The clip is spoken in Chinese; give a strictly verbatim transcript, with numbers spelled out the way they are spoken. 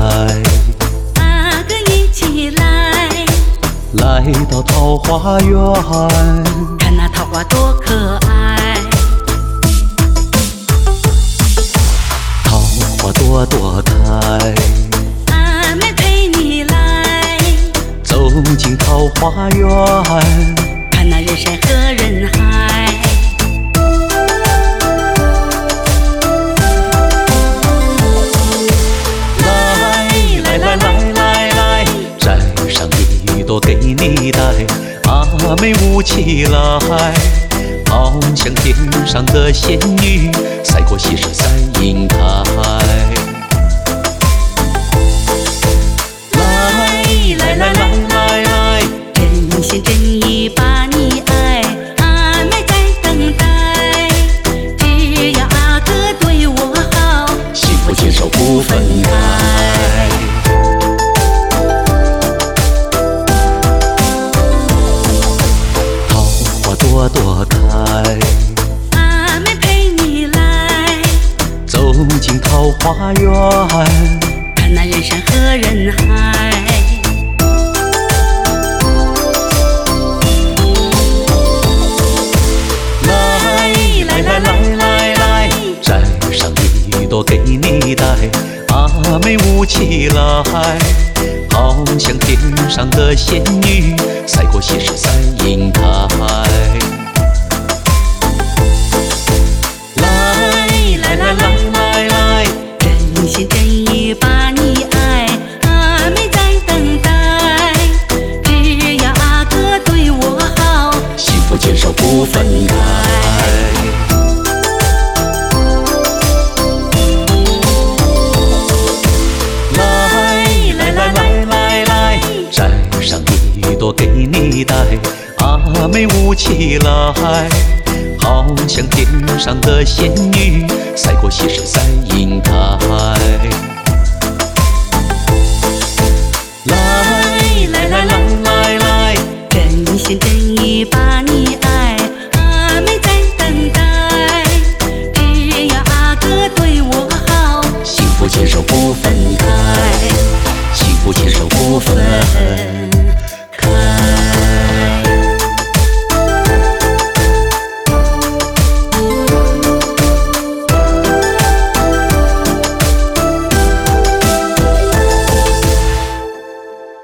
阿哥一起来， 来到桃花源， 看那桃花多可爱。 桃花朵朵开， 阿妹陪你来， 走进桃花源， 看那人山和人海。 来来来来来，摘上一朵给你戴，阿妹舞起来，好像天上的仙女，赛过西施赛银台。来来来来来来， 真心真意把你爱，阿妹在等待。只要阿哥对我好， 幸福牵手不分开。朵朵开， 阿妹陪你来， 走进桃花源， 看那人山和人海。 来来来来来来，摘上一朵给你戴，阿妹舞起来，好像天上的仙女，赛过西施赛银台。来来来来来， 真心真意把你爱，阿妹在等待。只要阿哥对我好， 幸福牵手不分开。来来来来来来，摘上一朵给你戴，阿妹舞起来，好像天上的仙女，赛过西施赛银台。